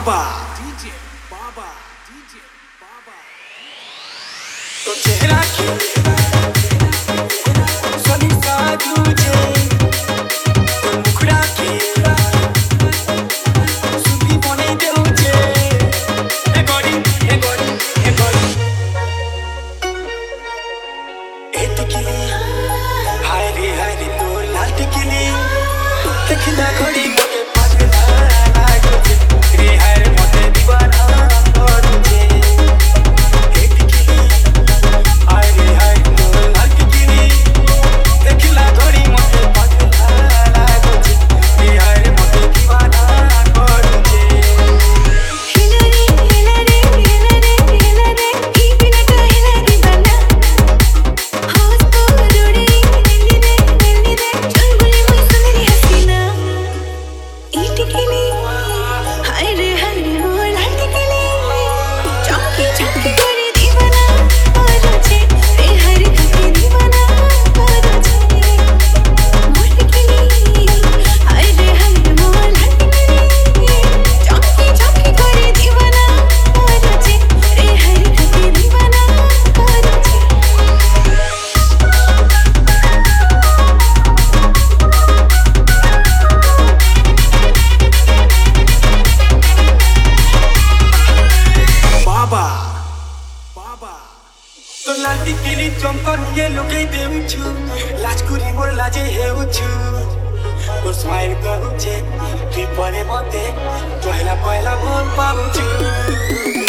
बाबा डीजे बाबा डीजे बाबा तो चेहरा की सोनी सा तुझे तो मुखड़ा की सुनी बने देउचे ए गोरी ए गोरी ए गोरी ए टिकली हाय रे तोर लाल टिकली देखना घड़ी मोटे तो लाटी केली चमकन ये लोके देउछु लाजकुरी मोर लाजे हेउछु और स्माइल करूचे कि परे मते पहिला पहिला बोल पाउँछु